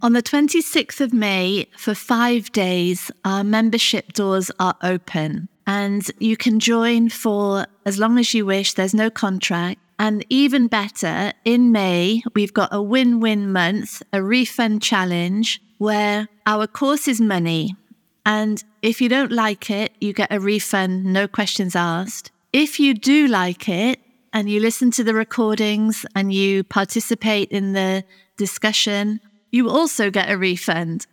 On the 26th of May, for 5 days, our membership doors are open and you can join for as long as you wish. There's no contract. And even better, in May, we've got a win-win month, a refund challenge where our course is money. And if you don't like it, you get a refund, no questions asked. If you do like it and you listen to the recordings and you participate in the discussion, you also get a refund.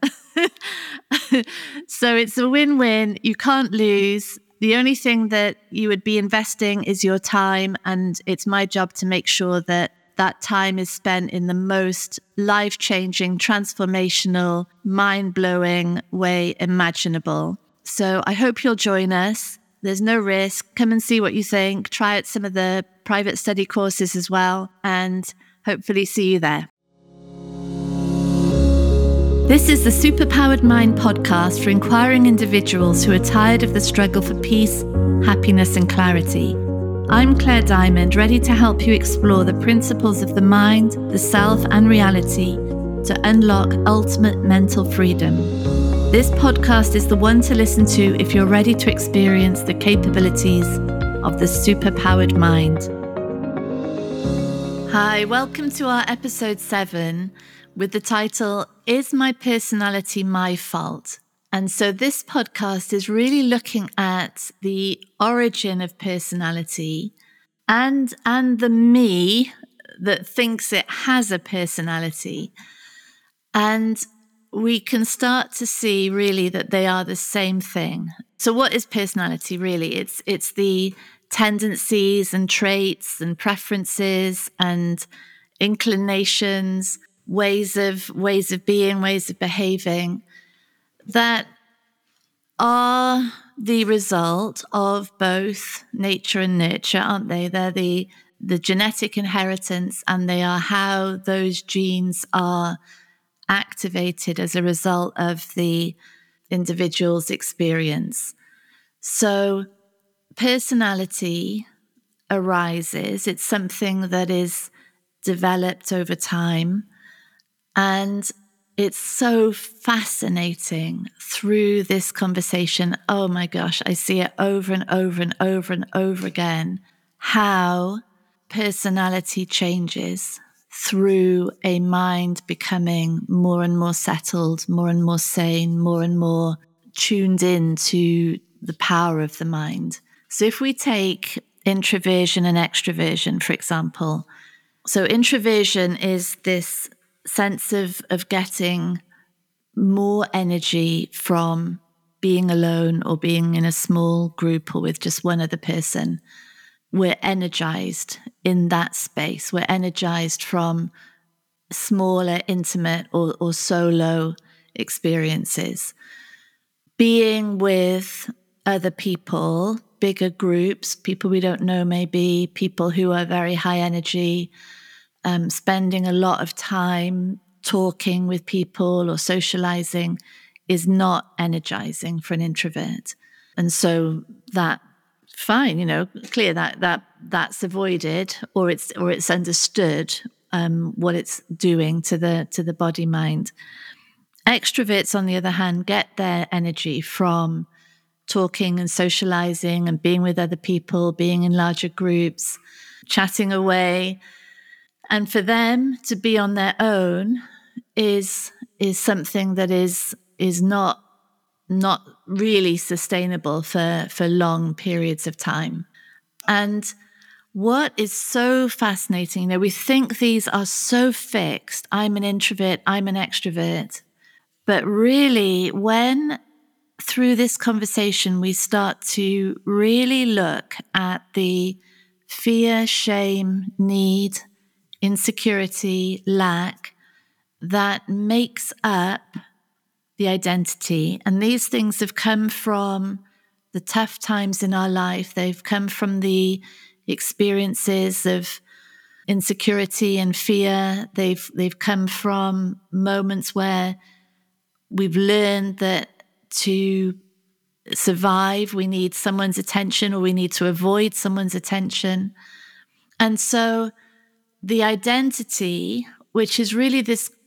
So it's a win-win. You can't lose. The only thing that you would be investing is your time, and it's my job to make sure that that time is spent in the most life-changing, transformational, mind-blowing way imaginable. So I hope you'll join us. There's no risk. Come and see what you think. Try out some of the private study courses as well, and hopefully see you there. This is the Superpowered Mind podcast for inquiring individuals who are tired of the struggle for peace, happiness, and clarity. I'm Claire Diamond, ready to help you explore the principles of the mind, the self, and reality to unlock ultimate mental freedom. This podcast is the one to listen to if you're ready to experience the capabilities of the superpowered mind. Hi, welcome to our episode 7 with the title, Is My Personality My Fault? And so this podcast is really looking at the origin of personality and the me that thinks it has a personality. And we can start to see really that they are the same thing. So what is personality really? It's the tendencies and traits and preferences and inclinations, ways of being, ways of behaving that are the result of both nature and nurture, aren't they? They're the genetic inheritance, and they are how those genes are activated as a result of the individual's experience. So personality arises. It's something that is developed over time. And it's so fascinating through this conversation. Oh my gosh, I see it over and over and over and over again, how personality changes through a mind becoming more and more settled, more and more sane, more and more tuned in to the power of the mind. So if we take introversion and extroversion, for example. So introversion is this sense of getting more energy from being alone or being in a small group or with just one other person. We're energized in that space. We're energized from smaller, intimate or solo experiences. Being with other people, bigger groups, people we don't know maybe, people who are very high energy, spending a lot of time talking with people or socializing is not energizing for an introvert. And so that, fine, clear that's avoided or it's understood what it's doing to the body mind. Extroverts, on the other hand, get their energy from talking and socializing and being with other people, being in larger groups, chatting away. And for them to be on their own is something that is not really sustainable for long periods of time. And what is so fascinating, we think these are so fixed. I'm an introvert, I'm an extrovert. But really, when through this conversation we start to really look at the fear, shame, need, insecurity, lack that makes up the identity. And these things have come from the tough times in our life. They've come from the experiences of insecurity and fear. They've come from moments where we've learned that to survive, we need someone's attention or we need to avoid someone's attention. And so the identity, which is really this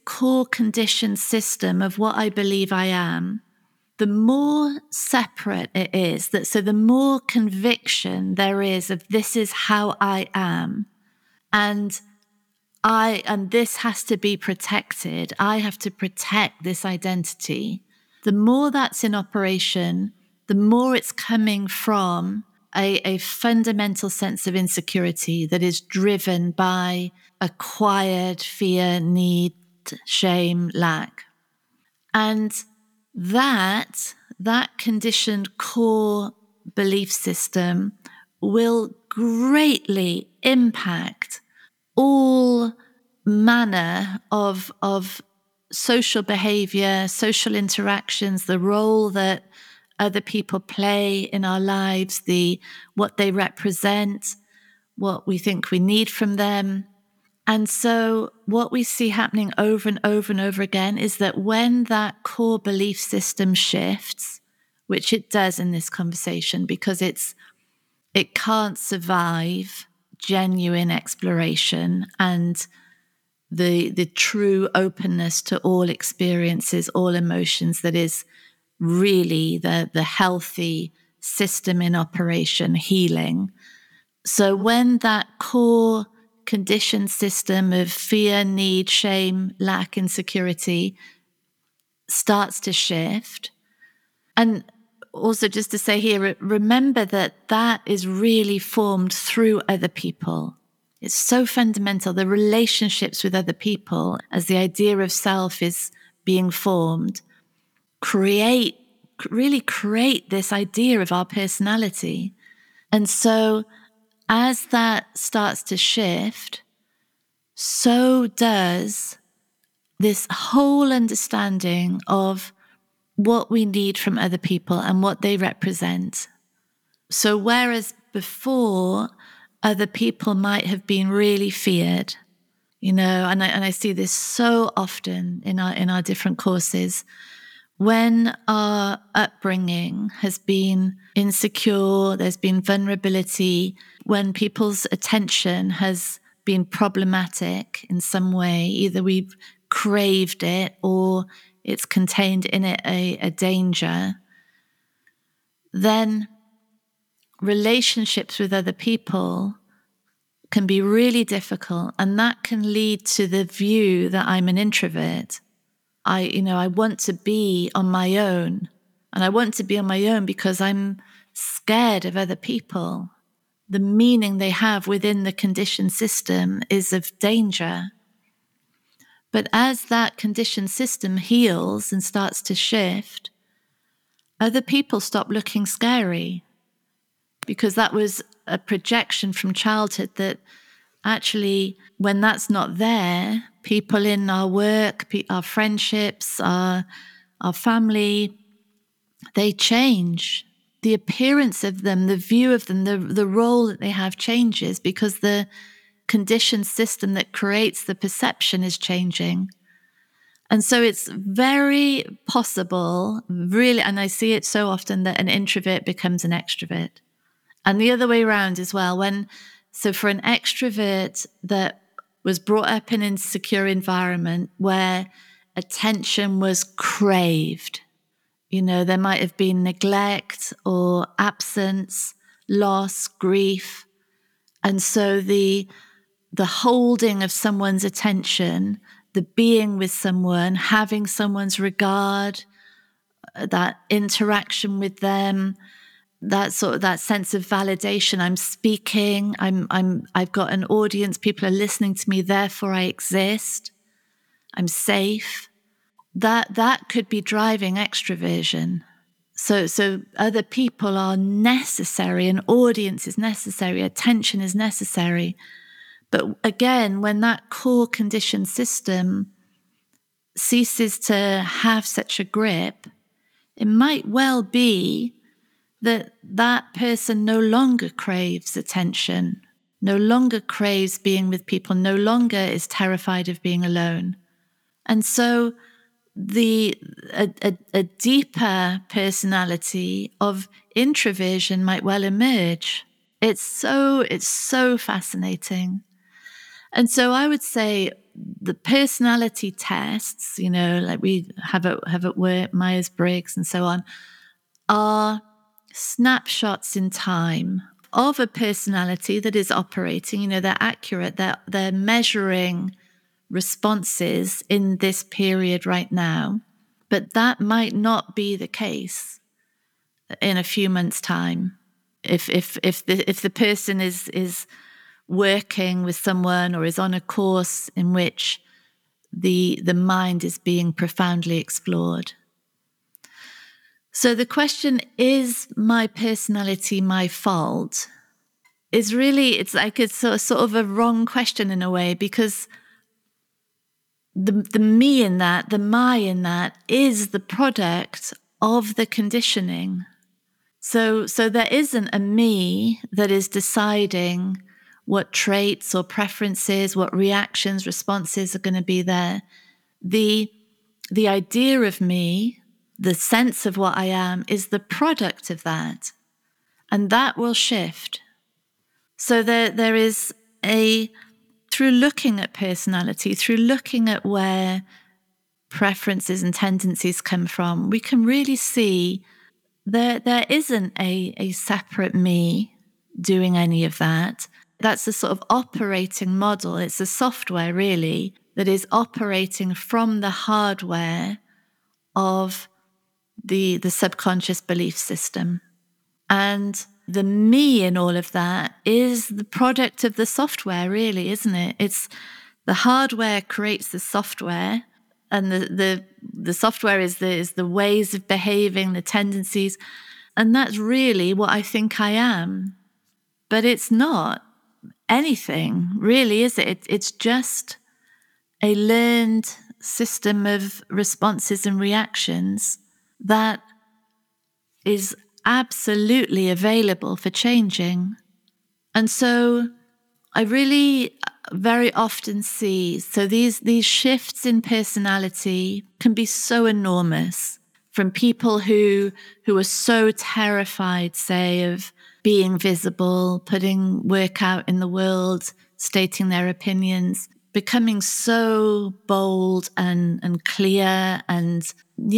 core conditioned system of what I believe I am, the more separate it is, so the more conviction there is of this is how I am, and this has to be protected. I have to protect this identity. The more that's in operation, the more it's coming from a fundamental sense of insecurity that is driven by acquired fear, need, shame, lack. And that conditioned core belief system will greatly impact all manner of social behavior, social interactions, the role that other people play in our lives, what they represent, what we think we need from them. And so what we see happening over and over and over again is that when that core belief system shifts, which it does in this conversation because it can't survive genuine exploration and the true openness to all experiences, all emotions, that is really the healthy system in operation, healing. So when that core conditioned system of fear, need, shame, lack, insecurity starts to shift, and also just to say here, remember that is really formed through other people. It's so fundamental. The relationships with other people, as the idea of self is being formed, really create this idea of our personality. And so as that starts to shift, so does this whole understanding of what we need from other people and what they represent. So whereas before other people might have been really feared, and I see this so often in our different courses, when our upbringing has been insecure, there's been vulnerability, when people's attention has been problematic in some way, either we've craved it or it's contained in it a danger, then relationships with other people can be really difficult. And that can lead to the view that I'm an introvert. I want to be on my own. And I want to be on my own because I'm scared of other people. The meaning they have within the conditioned system is of danger. But as that conditioned system heals and starts to shift, other people stop looking scary, because that was a projection from childhood that actually, when that's not there, people in our work, our friendships, our family, they change. The appearance of them, the view of them, the role that they have changes because the conditioned system that creates the perception is changing. And so it's very possible, really, and I see it so often, that an introvert becomes an extrovert. And the other way around as well. So for an extrovert that was brought up in an insecure environment where attention was craved, there might have been neglect or absence, loss, grief. And so the holding of someone's attention, the being with someone, having someone's regard, that interaction with them, that sense of validation. I'm speaking, I've got an audience, people are listening to me, therefore I exist, I'm safe. That could be driving extroversion. So other people are necessary, an audience is necessary, attention is necessary. But again, when that core conditioned system ceases to have such a grip, it might well be that person no longer craves attention, no longer craves being with people, no longer is terrified of being alone. And so a deeper personality of introversion might well emerge. It's so fascinating. And so I would say the personality tests, like we have at work, Myers-Briggs and so on, are snapshots in time of a personality that is operating. They're accurate. They're measuring responses in this period right now, but that might not be the case in a few months' time. If the person is working with someone or is on a course in which the mind is being profoundly explored. So the question, is my personality my fault, is really, it's like it's sort of a wrong question in a way, because the me in that, the my in that, is the product of the conditioning. So there isn't a me that is deciding what traits or preferences, what reactions, responses are going to be there. The idea of me, the sense of what I am, is the product of that. And that will shift. So there is through looking at personality, through looking at where preferences and tendencies come from, we can really see there isn't a separate me doing any of that. That's a sort of operating model. It's a software, really, that is operating from the hardware of the subconscious belief system. And the me in all of that is the product of the software, really, isn't it? It's the hardware creates the software, and the software is the ways of behaving, the tendencies. And that's really what I think I am. But it's not anything, really, is it? It's just a learned system of responses and reactions that is absolutely available for changing. And so I really very often see, so these shifts in personality can be so enormous, from people who are so terrified, say, of being visible, putting work out in the world, stating their opinions, becoming so bold and clear and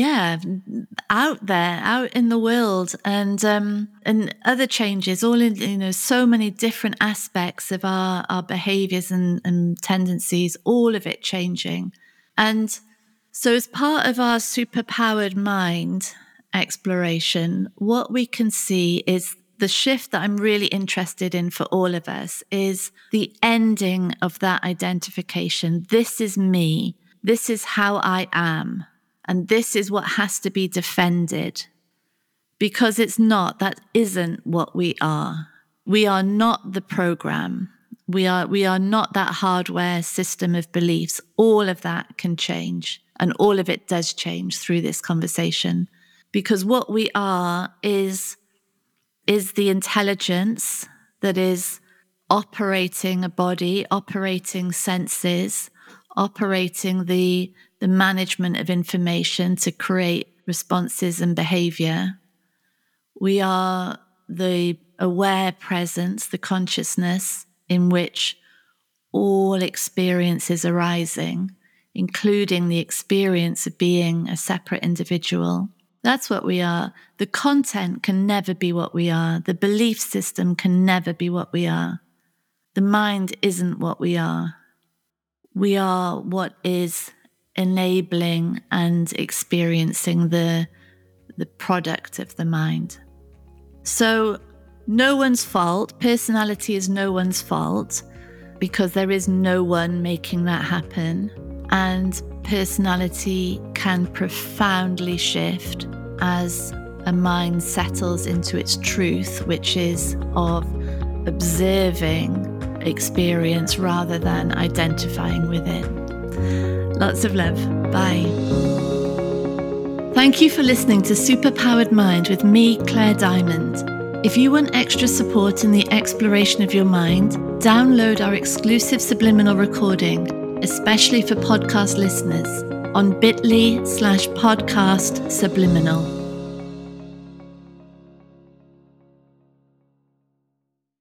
out there, out in the world, and other changes, all in so many different aspects of our behaviors and tendencies, all of it changing. And so as part of our superpowered mind exploration, what we can see is the shift that I'm really interested in for all of us is the ending of that identification. This is me. This is how I am. And this is what has to be defended. Because it's not, that isn't what we are. We are not the program. We are not that hardware system of beliefs. All of that can change. And all of it does change through this conversation. Because what we are is the intelligence that is operating a body, operating senses, operating the management of information to create responses and behavior. We are the aware presence, the consciousness in which all experience is arising, including the experience of being a separate individual. That's what we are. The content can never be what we are. The belief system can never be what we are. The mind isn't what we are. We are what is enabling and experiencing the product of the mind. So no one's fault. Personality is no one's fault, because there is no one making that happen. And personality can profoundly shift as a mind settles into its truth, which is of observing experience rather than identifying with it. Lots of love. Bye. Thank you for listening to Superpowered Mind with me, Claire Diamond. If you want extra support in the exploration of your mind, download our exclusive subliminal recording, especially for podcast listeners, on bit.ly/podcast subliminal.